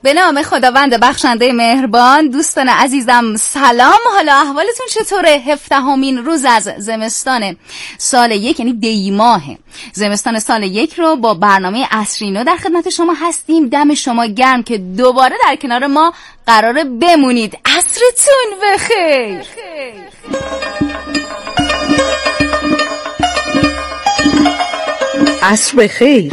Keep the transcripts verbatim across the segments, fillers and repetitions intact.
به نام خداوند بخشنده مهربان. دوستان عزیزم سلام، حالا احوالتون چطوره؟ هفدهمین روز از زمستان سال یک، یعنی دی ماه زمستان سال یک رو با برنامه عصرینو در خدمت شما هستیم. دم شما گرم که دوباره در کنار ما قراره بمونید. عصرتون بخیر. عصر بخیر.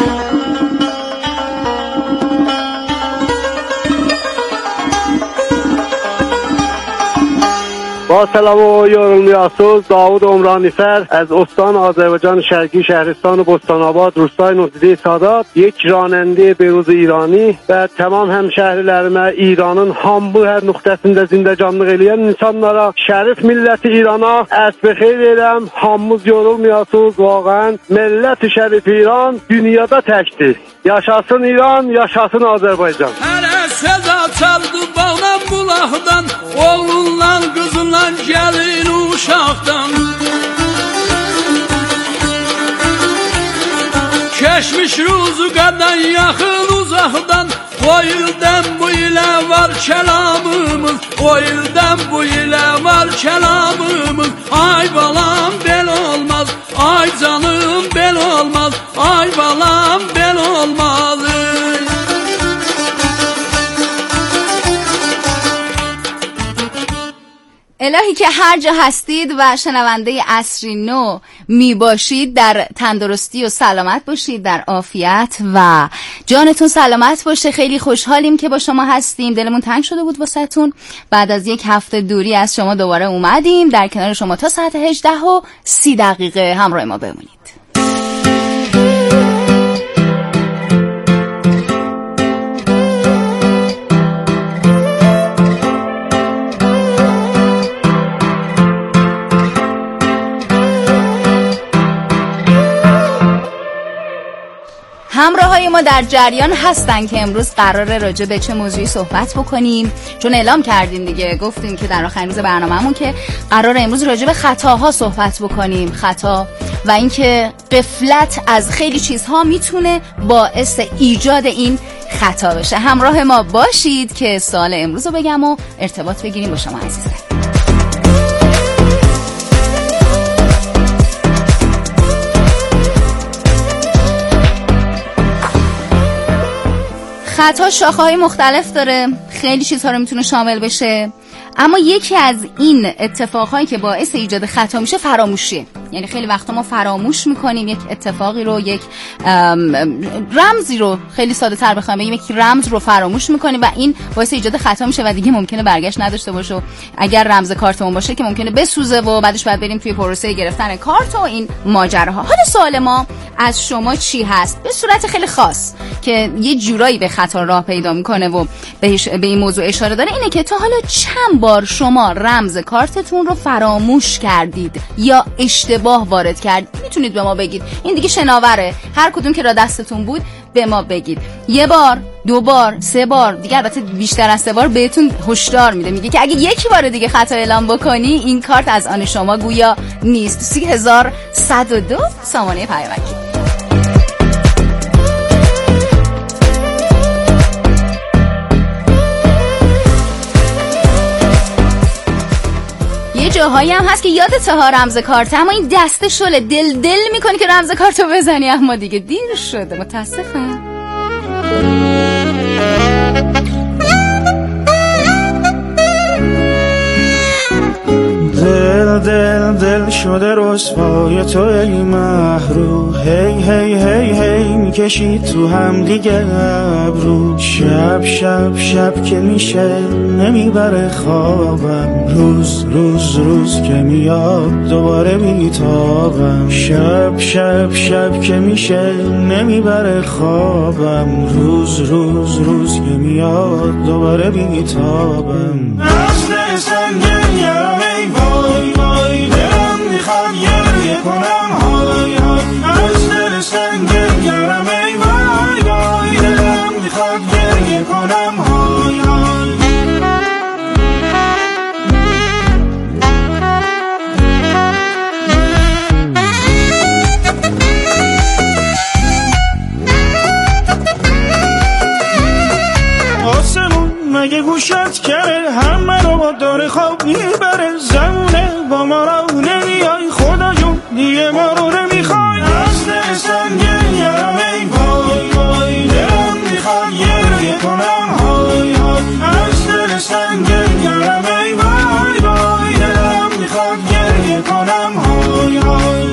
با سلام و یارالمیاسوز داود عمرانیفر از استان آذربایجان شرقی شهرستان بستان آباد روستای نوزده سادات، یک راننده بروز ایرانی və tamam həmşəhrilərimə İranın hamı hər nöqtəsində zindəcanlıq eləyən insanlara, şərif milləti İrana əsr xeyr edirəm. Hamımız yorulmayasınız. Vaqəən millət-i şərif İran dünyada təkdir. Yaşasın İran, yaşasın Azərbaycan. Hələ söz açardı bağdan bulaqdan, oğlundan qızından gəlin uşaqdan. Keçmiş ruzu qadan yaxın uzaqdan, o ildən bu ilə var kəlamımız, o ildən bu ilə var kəlamımız. Ay balam bel olmaz, ay canım bel olmaz, ay balam bel olmaz. الهی که هر جا هستید و شنونده عصرینو می باشید در تندرستی و سلامت باشید، در عافیت و جانتون سلامت باشه. خیلی خوشحالیم که با شما هستیم. دلمون تنگ شده بود واسهتون. بعد از یک هفته دوری از شما دوباره اومدیم در کنار شما تا ساعت هجده و سی دقیقه همراه ما بمونید. همراه های ما در جریان هستن که امروز قراره راجع به چه موضوعی صحبت بکنیم، چون اعلام کردیم دیگه، گفتیم که در آخرین روز برنامه‌مون که قراره امروز راجع به خطاها صحبت بکنیم. خطا و اینکه غفلت از خیلی چیزها میتونه باعث ایجاد این خطا بشه. همراه ما باشید که سوال امروز رو بگم و ارتباط بگیریم با شما عزیزان. خطا شاخه‌های مختلف داره، خیلی چیزها رو میتونه شامل بشه، اما یکی از این اتفاقهایی که باعث ایجاد خطا میشه فراموشیه. یعنی خیلی وقتا ما فراموش میکنیم یک اتفاقی رو، یک رمزی رو، خیلی ساده تر بخوام بگیم یک رمز رو فراموش میکنیم و این باعث ایجاد خطا میشه و دیگه ممکنه برگشت نداشته باشه. و اگر رمز کارتمون باشه که ممکنه بسوزه و بعدش بعد بریم توی پروسه گرفتن کارت و این ماجراها. حالا سوال ما از شما چی هست؟ به صورت خیلی خاص که یه جورایی به خطا راه پیدا میکنه و بهش به این موضوع اشاره داره، اینه که تا حالا چند بار شما رمز کارتتون رو فراموش کردید یا اشتباه وارد کردید؟ میتونید به ما بگید. این دیگه شناوره، هر کدوم که را دستتون بود به ما بگید. یه بار، دو بار، سه بار، دیگه البته بیشتر از سه بار بهتون هشدار میده، میگه که اگه یک بار دیگه خطا اعلام بکنی این کارت از آن شما گویا نیست. سی هزار صد و دو سامانه پیامکی. یه جاهایی هم هست که یادت ها رمز کارت، اما این دسته شله دل دل میکنی که رمز کارتو بزنی، اما دیگه دیر شده. متاسفم. دل دل دل شده رسوای تو ای محرو، هی هی هی هی میکشی تو هم دیگه ابرو. شب شب شب که میشه نمیبره خوابم، روز روز روز که میاد دوباره بیتابم. شب شب شب که میشه نمیبره خوابم، روز روز روز که میاد دوباره بیتابم. نسل سنگین یارم ای وای وای، دلم میخواد گریه کنم های های. از دل سنگین یارم ای وای وای، دلم میخواد گریه کنم های های. آسمان خواب میبره زمونه با ما را نمیای خدا جون دیگه ما رو نمیخوای از دل سنگین یارم ای وای وای دلم میخواد گریه کنم های های از دل سنگین یارم ای وای وای دلم میخواد گریه کنم های های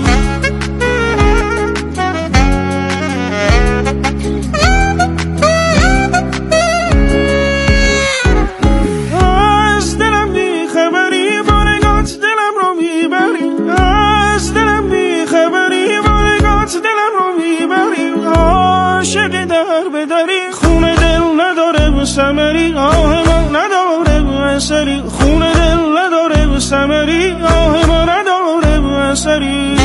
سمری آه ما نداره بسری خون دل نداره بسمری آه ما نداره بسری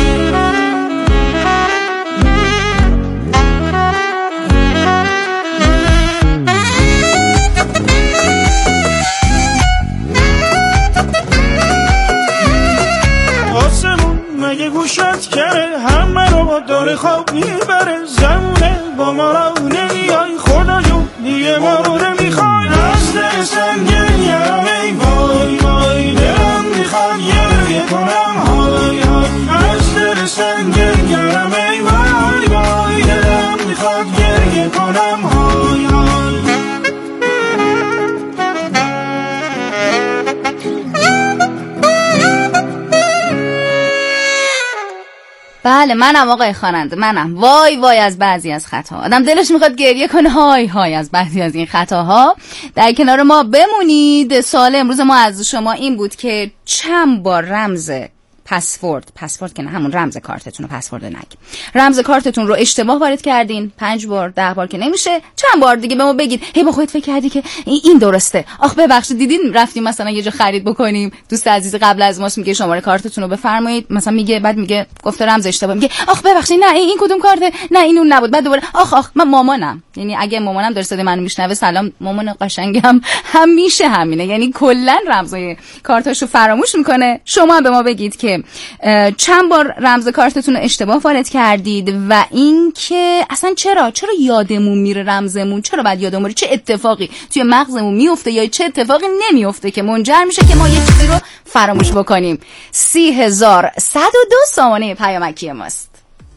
آسمون مگه گوشت کره همه رو داره خواب میبره زمونه با ما را نمیای خدا جون دیگه ما رو نمیخوای از دل سنگین یارم ای وای وای دلم میخواد گریه کنم های های از دل سنگین یارم ای وای وای دلم میخواد گریه کنم های های بله منم آقای خواننده منم. وای وای از بعضی از خطاها آدم دلش میخواد گریه کنه، های های از بعضی از این خطاها. در کنار ما بمونید. سوال امروز ما از شما این بود که چند بار رمز پسورد پسورد که نه همون رمز کارتتون رو پسورد نگ رمز کارتتون رو اشتباه وارد کردین؟ پنج بار ده بار که نمیشه، چند بار دیگه به ما بگید. هی با خودت فکر کردی که این درسته، آخ ببخشید دیدین رفتیم مثلا یه جا خرید بکنیم، دوست عزیز قبل از ماست میگه شماره کارتتون رو بفرمایید، مثلا میگه بعد میگه گفته رمز اشتباه، میگه آخ ببخشید نه این کدوم کارته، نه این اون نبود، بعد دوباره آخ آخ من مامانم. یعنی اگه مامانم در صدای منو میشنوه سلام مامان قشنگم، همیشه همینه، یعنی کلا رمزای کارتاشو فراموش میکنه. شما هم به ما بگید که چند بار رمز کارتتون رو اشتباه وارد کردید و این که اصلا چرا چرا یادمون میره رمزمون، چرا بعد یادمون میره، چه اتفاقی توی مغزمون میفته یا چه اتفاقی نمیفته که منجر میشه که ما یه چیزی رو فراموش بکنیم. سی هزار صد و دو سامانه پیامکی ماست.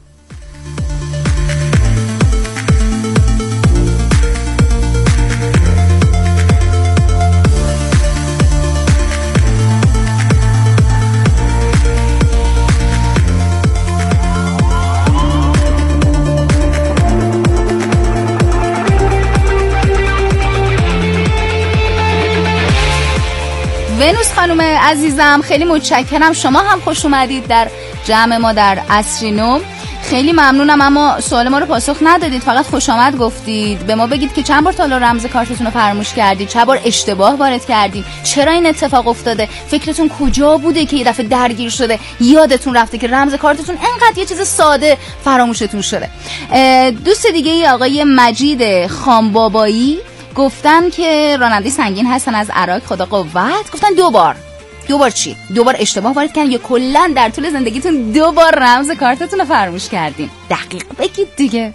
ونوس خانم عزیزم خیلی متشکرم، شما هم خوش اومدید در جمع ما در عصری نو. خیلی ممنونم، اما سوال ما رو پاسخ ندادید، فقط خوش آمد گفتید. به ما بگید که چند بار تا حالا رمز کارتتون رو فراموش کردید، چند بار اشتباه وارد کردید، چرا این اتفاق افتاده، فکرتون کجا بوده که یه دفعه درگیر شده یادتون رفته که رمز کارتتون انقدر یه چیز ساده فراموشتون شده. دوست دیگه ای آقای مجید خانبابایی گفتن که راننده سنگین هستن از عراق، خدا قوت. گفتن دو بار دو بار چی؟ دو بار اشتباه وارد کردین یا کلا در طول زندگیتون دو بار رمز کارتتون رو فراموش کردین؟ دقیق بگید دیگه.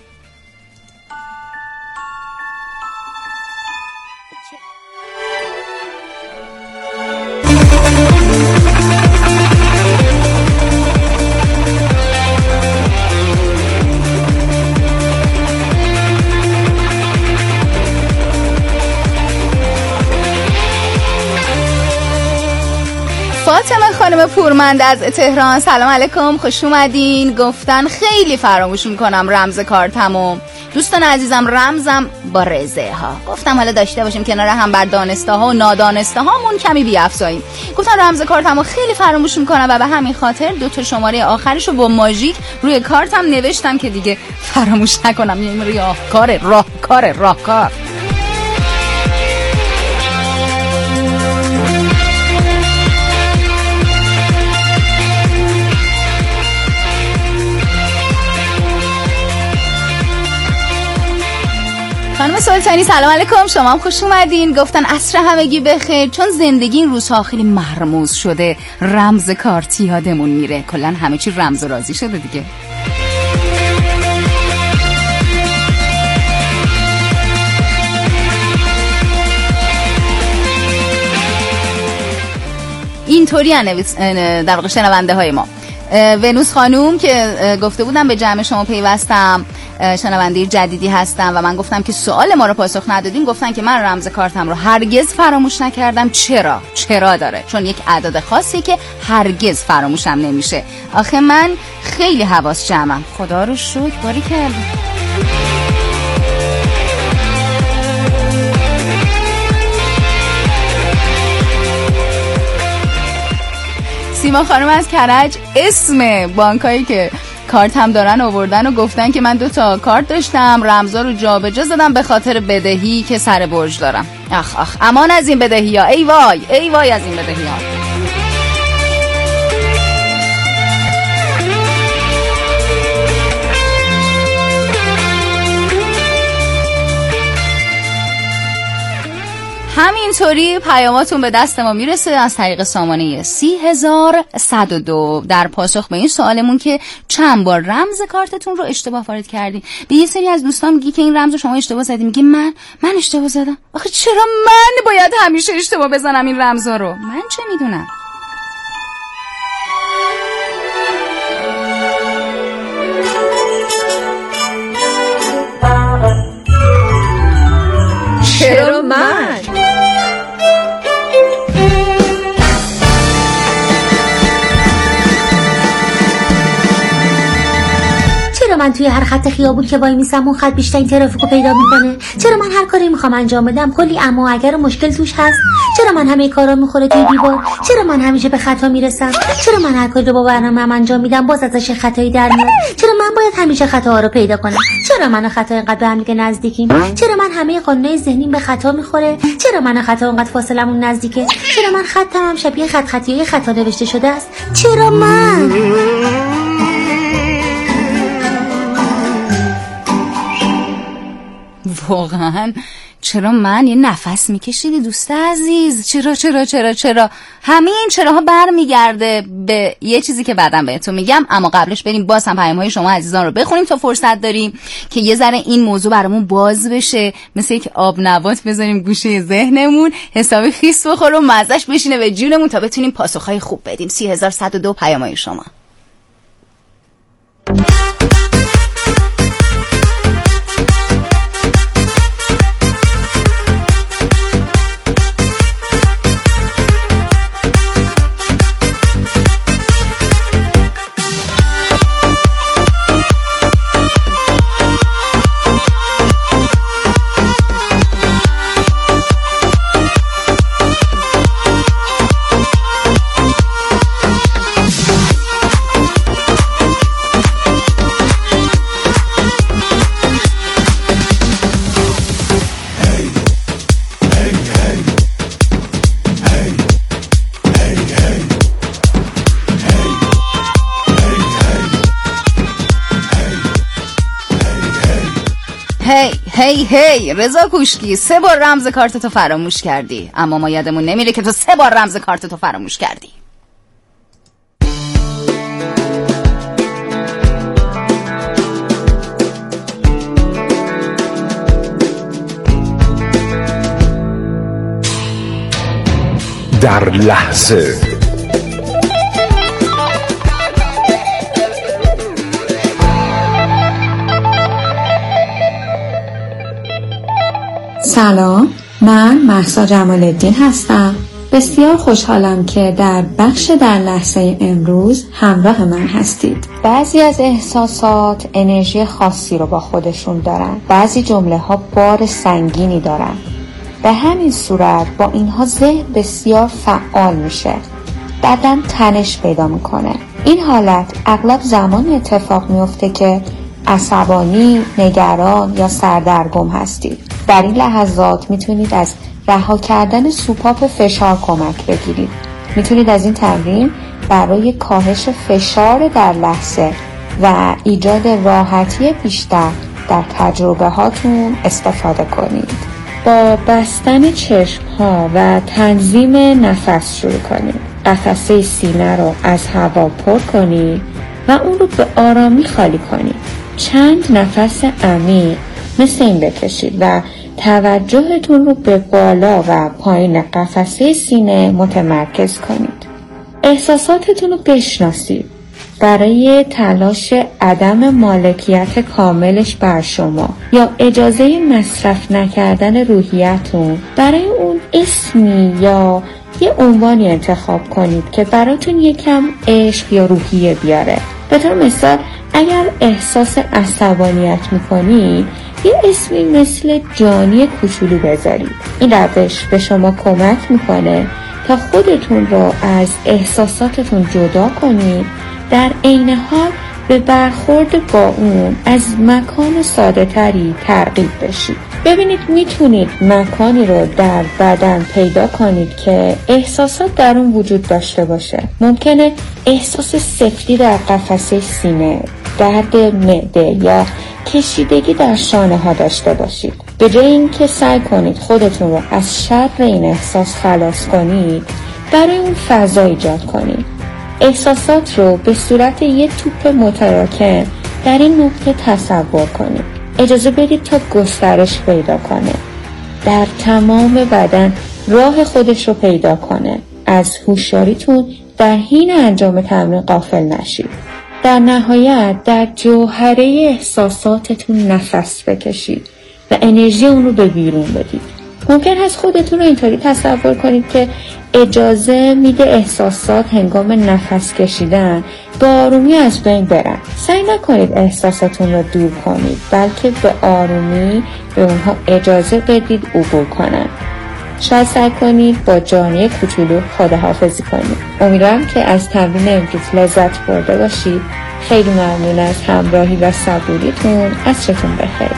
فاطمه خانم پورمند از تهران سلام علیکم، خوش اومدین. گفتن خیلی فراموش میکنم رمز کارتمو. دوستان عزیزم رمزم با رزه ها. گفتم حالا داشته باشیم کنار هم بر دانسته ها و نادانسته هامون کمی بیافزاییم. گفتم رمز کارتمو خیلی فراموش میکنم و به همین خاطر دو تا شماره آخرشو با ماژیک روی کارتم نوشتم که دیگه فراموش نکنم. یعنی راهکار راهکار راهکار خانم سلطانی سلام علیکم، شما هم خوش اومدین. گفتن عصر همگی بخیر. چون زندگی این روزها خیلی مرموز شده رمز کارت یادمون میره، کلا همه چی رمز و رازی شده دیگه. اینطوری در واقع شنونده های ما. ونوس خانوم که گفته بودم به جمع شما پیوستم، شنونده جدیدی هستم و من گفتم که سوال ما رو پاسخ ندادین، گفتن که من رمز کارتم رو هرگز فراموش نکردم. چرا؟ چرا داره؟ چون یک اعداد خاصی که هرگز فراموشم نمیشه. آخه من خیلی حواس جمعم. خدا رو شکر. باری کردم. سیما خانم از کرج اسم بانکایی که کارت هم دارن آوردن و گفتن که من دو تا کارت داشتم، رمزا رو جابجا زدم به خاطر بدهی که سر برج دارم. اخ اخ امان از این بدهی ها. ای وای ای وای از این بدهی ها. همینطوری پیاماتون به دست ما میرسه از طریق سامانه سی هزار صد و دو در پاسخ به این سوالمون که چند بار رمز کارتتون رو اشتباه وارد کردین. به یه سری از دوستان میگی که این رمز رو شما اشتباه زدین، میگه من من اشتباه زدم. آخه چرا من باید همیشه اشتباه بزنم این رمزا رو؟ من چه میدونم؟ چرا من؟ چرا من توی هر خط خیابون که وای میسم اون خط بیشترین ترافیکو پیدا میکنه؟ چرا من هر کاری میخوام انجام بدم کلی اما اگر مشکل توش هست؟ چرا من همه کارا میخوره توی دیوار؟ چرا من همیشه به خطا میرسم؟ چرا من هر کاری رو با برنامه‌ام انجام میدم باز ازش خطایی در میاد؟ چرا من باید همیشه خطاها رو پیدا کنم؟ چرا من خطا اینقدر به هم دیگه نزدیکیم؟ چرا من همه قانونای ذهنیم به خطا میخوره؟ چرا من خطا اینقدر فاصلمون نزدیکه؟ چرا من خطم هم شبیه خط خطیای خطا نوشته شده است؟ چرا من؟ واقعا چرا من؟ یه نفس میکشیدی دوست عزیز. چرا چرا چرا چرا همین چراها برمیگرده به یه چیزی که بعداً بهتون میگم، اما قبلش بریم باز هم پیام‌های شما عزیزان رو بخونیم تا فرصت داریم که یه ذره این موضوع برامون باز بشه، مثل یک آب نبات بذاریم گوشه ذهنمون حسابی خیس بخوره و مزهش بشینه به جونمون تا بتونیم پاسخهای خوب بدیم. سی هزار صد و دو پیام‌های شما. هی هی هی رضا کوشکی، سه بار رمز کارتتو فراموش کردی، اما ما یادمون نمیره که تو سه بار رمز کارتتو فراموش کردی. در لحظه سلام، من مهسا جمال الدین هستم. بسیار خوشحالم که در بخش در لحظه امروز همراه من هستید. بعضی از احساسات انرژی خاصی رو با خودشون دارن، بعضی جمله ها بار سنگینی دارن. به همین صورت با اینها ذهن بسیار فعال میشه، بدن تنش پیدا میکنه. این حالت اغلب زمانی اتفاق میفته که عصبانی، نگران یا سردرگم هستید. در این لحظات میتونید از رها کردن سوپاپ فشار کمک بگیرید. میتونید از این تمرین برای کاهش فشار در لحظه و ایجاد راحتی بیشتر در تجربه هاتون استفاده کنید. با بستن چشم ها و تنظیم نفس شروع کنید. قفسه سینه رو از هوا پر کنید و اون رو به آرامی خالی کنید. چند نفس عمیق مثل این بکشید و توجهتون رو به بالا و پایین قفسه سینه متمرکز کنید. احساساتتون رو بشناسید. برای تلاش عدم مالکیت کاملش بر شما یا اجازه مصرف نکردن روحیتون، برای اون اسمی یا یه عنوانی انتخاب کنید که براتون یکم عشق یا روحیه بیاره. به طور مثال اگر احساس عصبانیت میکنید یه اسمی مثل جانی کوچولو بذارید. این روش به شما کمک میکنه تا خودتون رو از احساساتتون جدا کنید، در عین حال به برخورد با اون از مکان ساده تری ترغیب بشید. ببینید میتونید مکانی رو در بدن پیدا کنید که احساسات در اون وجود داشته باشه. ممکنه احساس سفتی در قفسه سینه، درد معده یا کشیدگی در شانه ها داشته باشید. به جای اینکه سعی کنید خودتون رو از شر این احساس خلاص کنید، برای اون فضا ایجاد کنید. احساسات رو به صورت یه توپ متراکم در این نقطه تصور کنید. اجازه بدید تا گسترش پیدا کنه، در تمام بدن راه خودش رو پیدا کنه. از هوشیاریتون در حین انجام تمرین غافل نشید. در نهایت در جوهره احساساتتون نفس بکشید و انرژی اون رو به بیرون بدید. ممکن هست خودتون رو اینطوری تصور کنید که اجازه میده احساسات هنگام نفس کشیدن به آرومی از بین برن. سعی نکنید احساساتون رو دور کنید، بلکه به آرومی به اونها اجازه بدید عبور کنن. شاید سعی کنید با جانی کوچولو خداحافظی کنید. امیدوارم که از تمرین امروز لذت برده باشید. خیلی ممنون از همراهی و صبوریتون. عصرتون بخیر.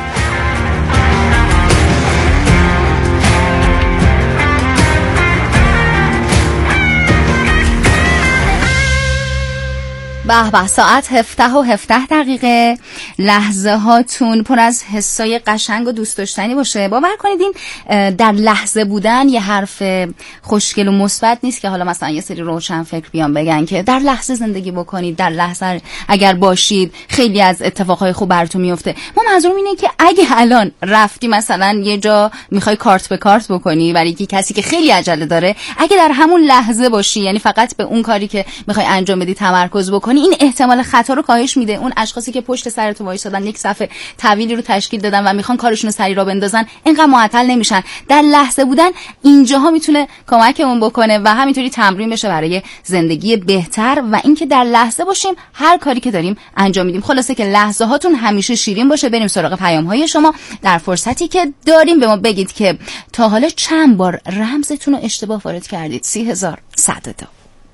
به به، ساعت هفده و هفده دقیقه. لحظه هاتون پر از حسای قشنگ و دوست داشتنی باشه. باور کنید این در لحظه بودن یه حرف خوشگل و مثبت نیست که حالا مثلا یه سری روشن فکر بیان بگن که در لحظه زندگی بکنید، در لحظه اگر باشید خیلی از اتفاقای خوب براتون میفته. ما منظورم اینه که اگه الان رفتی مثلا یه جا میخوای کارت به کارت بکنی برای یکی کسی که خیلی عجله داره، اگه در همون لحظه باشی، یعنی فقط به اون کاری که میخوای انجام بدی تمرکز بکنی، این احتمال خطا رو کاهش میده. اون اشخاصی که پشت سر تو وایسادن یک صفحه طویلی رو تشکیل دادن و میخوان کارشون رو سریع را بندازن، اینقدر معطل نمیشن. در لحظه بودن اینجاها میتونه کمکمون بکنه و همینطوری تمرین بشه برای زندگی بهتر و اینکه در لحظه باشیم، هر کاری که داریم انجام میدیم. خلاصه که لحظه هاتون همیشه شیرین باشه. بریم سراغ پیام های شما. در فرصتی که داریم به ما بگید که تا حالا چند بار رمزتون رو اشتباه وارد کردید. سی هزار صد و دو.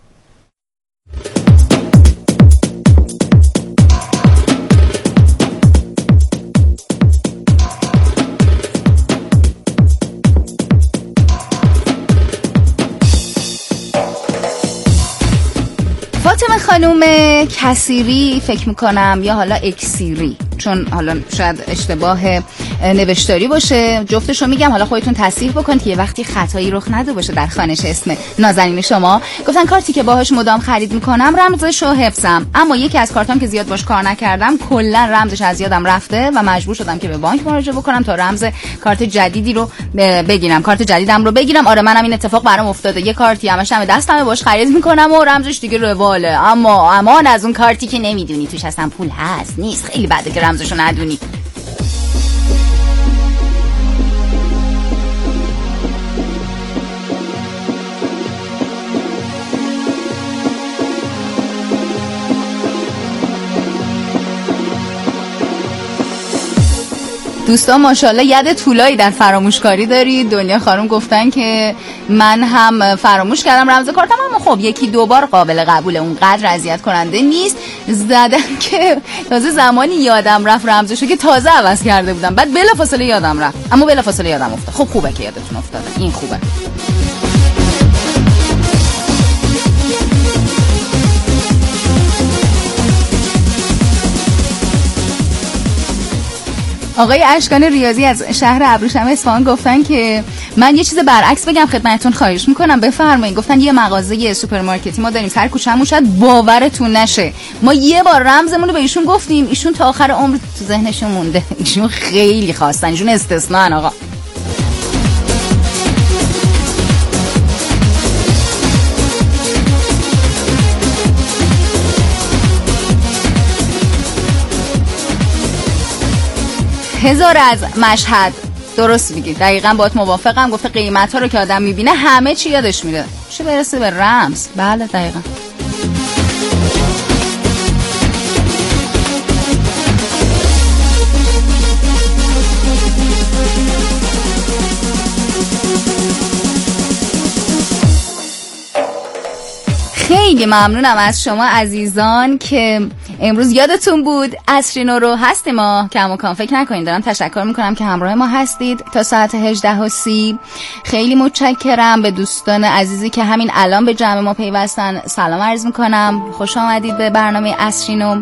فاطمه خانوم کسیری فکر میکنم، یا حالا اکسیری، چون حالا شاید اشتباه نوشتاری باشه. جفتشو میگم، حالا خودتون تصحیح بکنید که یه وقتی خطایی رخ نده باشه در خوانش اسم نازنین شما. گفتن کارتی که باهاش مدام خرید میکنم رمزش رو حفظم، اما یکی از کارتام که زیاد باش کار نکردم کلا رمزش از یادم رفته و مجبور شدم که به بانک مراجعه بکنم تا رمز کارت جدیدی رو بگیرم، کارت جدیدم رو بگیرم. آره منم این اتفاق برام افتاده. یه کارتی همش هم دستم باش خرید میکنم و رمزش دیگه رواله، اما امان از اون کارتی که نمیدونی توش اصلا پول هست نیست. خیلی بده که رمزشو ندونی. دوستان ماشاءالله ید طولایی در فراموشکاری دارید. دنیا خانم گفتن که من هم فراموش کردم رمز کارتم، اما خب یکی دو بار قابل قبوله، اونقدر اذیت کننده نیست. زدم که تازه زمانی یادم رفت رمزشو که تازه عوض کرده بودم، بعد بلافاصله یادم رفت، اما بلافاصله یادم افتاد. خب خوبه که یادتون افتاده، این خوبه. آقای اشکان ریاضی از شهر ابریشم اصفهان گفتن که من یه چیز برعکس بگم خدمتتون، خواهش میکنم بفرمایید. گفتن یه مغازه سوپرمارکتی ما داریم سر کوچه‌مون، شاید باورتون نشه ما یه بار رمزمون رو به ایشون گفتیم، ایشون تا آخر عمر تو ذهنشون مونده. ایشون خیلی خواستن، ایشون استثناءن آقا. هزار از مشهد. درست میگی، دقیقاً باهات موافقم. گفته قیمت ها رو که آدم میبینه همه چی یادش میره، چه برسه به رمز. بله دقیقاً. خیلی ممنونم از شما عزیزان که امروز یادتون بود عصری نو رو هستیم ما کم و کام فکر نکنید. دارم تشکر میکنم که همراه ما هستید تا ساعت هجده و سی. خیلی متشکرم به دوستان عزیزی که همین الان به جمع ما پیوستن. سلام عرض میکنم، خوش آمدید به برنامه عصری نو.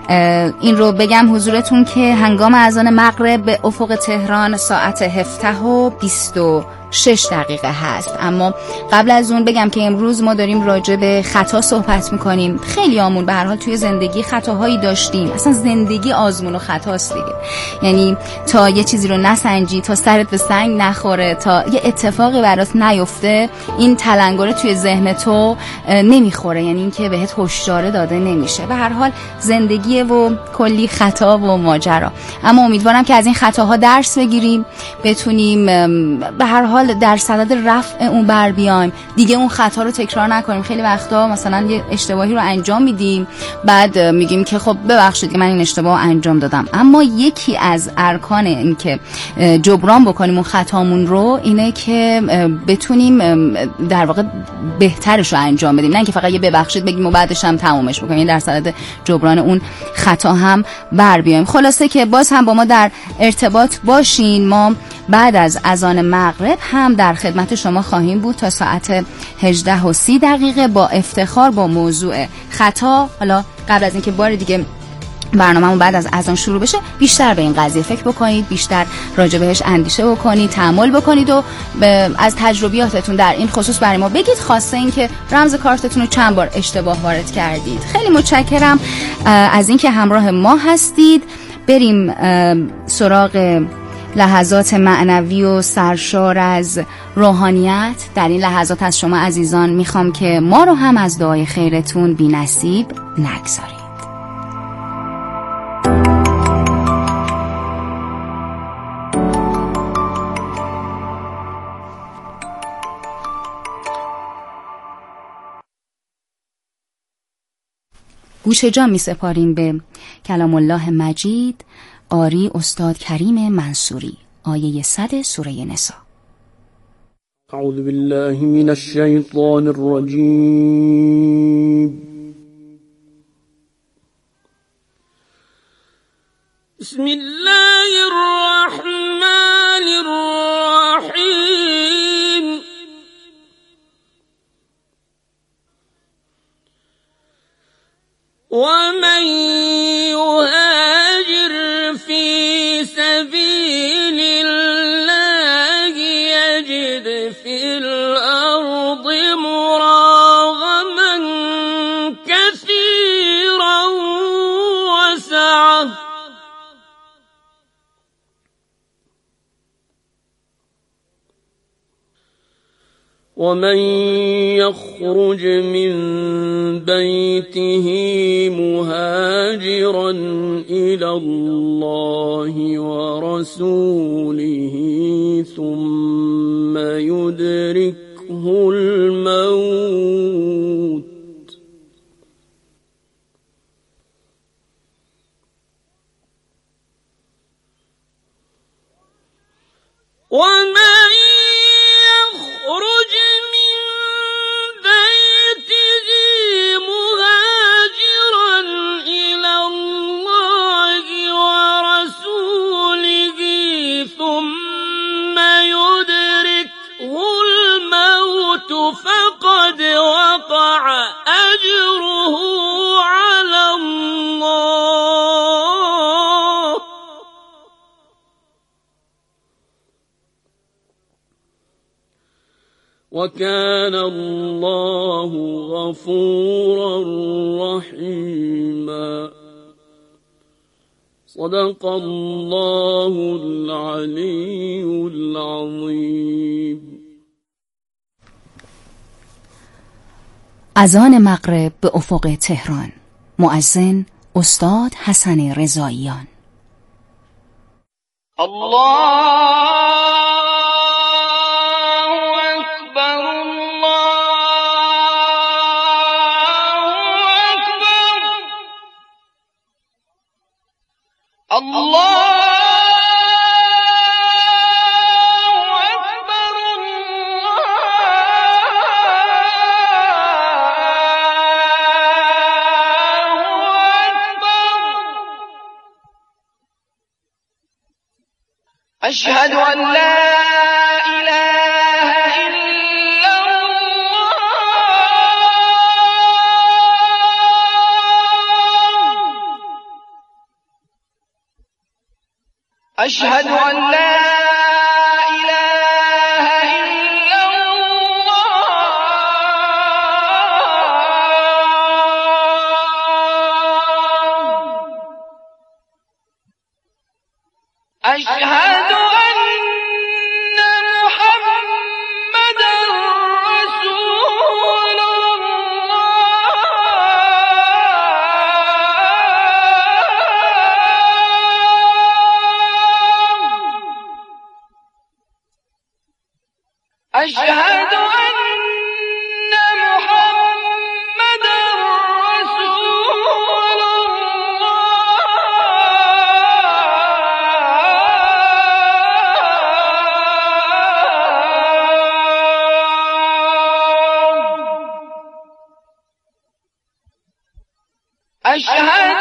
این رو بگم حضورتون که هنگام اذان مغرب به افق تهران ساعت هفده و بیست و شش دقیقه هست. اما قبل از اون بگم که امروز ما داریم راجع به خطا صحبت میکنیم. خیلی آمون به هر حال توی زندگی خطاهایی داشتیم. اصلا زندگی آزمون و خطاست دیگه. یعنی تا یه چیزی رو نسنجی، تا سرت به سنگ نخوره، تا یه اتفاقی برات نیفته، این تلنگر توی ذهن تو نمیخوره، یعنی این که بهت هشدار داده نمیشه. به هر حال زندگی و کلی خطا و ماجرا. اما امیدوارم که از این خطاها درس بگیریم، بتونیم به هر حال در صدد رفع اون بر بیایم، دیگه اون خطا رو تکرار نکنیم. خیلی وقتا مثلا یه اشتباهی رو انجام میدیم، بعد میگیم که خب ببخشید که من این اشتباه انجام دادم. اما یکی از ارکان این که جبران بکنیم اون خطامون رو اینه که بتونیم در واقع بهترش رو انجام بدیم، نه اینکه فقط یه ببخشید بگیم و بعدش هم تمومش بکنیم. در صدد جبران اون خطا هم بر بیایم. خلاصه که باز هم با ما در ارتباط باشین. ما بعد از اذان مغرب هم در خدمت شما خواهیم بود تا ساعت هجده و سی دقیقه با افتخار با موضوع خطا. حالا قبل از اینکه بار دیگه برنامه‌مون بعد از اذان شروع بشه، بیشتر به این قضیه فکر بکنید، بیشتر راجع بهش اندیشه بکنید، تأمل بکنید و از تجربیاتتون در این خصوص برای ما بگید، خاصه اینکه رمز کارتتون رو چند بار اشتباه وارد کردید. خیلی متشکرم از اینکه همراه ما هستید. بریم سراغ لحظات معنوی و سرشار از روحانیت. در این لحظات از شما عزیزان میخوام که ما رو هم از دعای خیرتون بی نصیب نگذارید. گوش جان می سپاریم به کلام الله مجید، قاری استاد کریم منصوری، آیه صد سوره نساء. اعوذ بالله من الشیطان الرجیم. بسم الله الرحمن الرحیم. ومن يهاجر في سبيل الله يجد في الأرض مراغما كثيرا وسعة ومن يخرج من بيته مهاجرا إلى الله ورسوله ثم يدركه الموت ومن يخرج فقد وقع أجره على الله وكان الله غفورا رحيما. صدق الله العلي العظيم. اذان مغرب به افق تهران. مؤذن استاد حسن رضاییان. أشهد أن لا إله إلا الله أشهد أن لا إله إلا الله أشهد أشهد أن محمدا رسول الله أشهد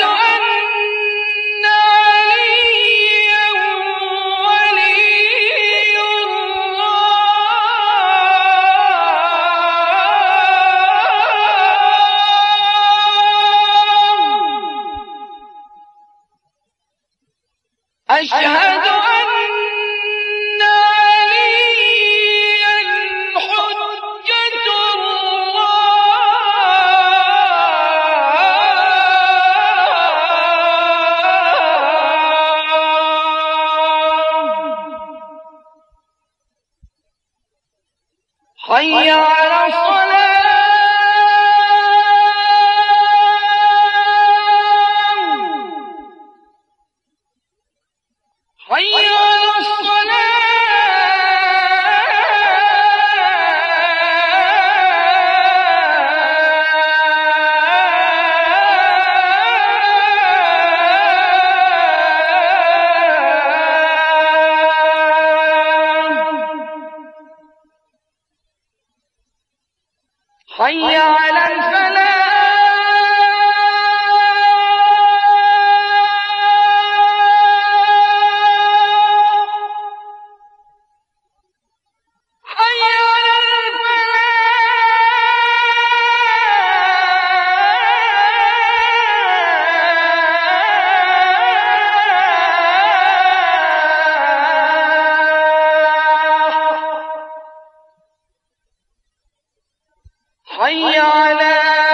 أشهد أن عليا حجة الله حي على الصلاة حي على الصلاة حي على الفلاح حي على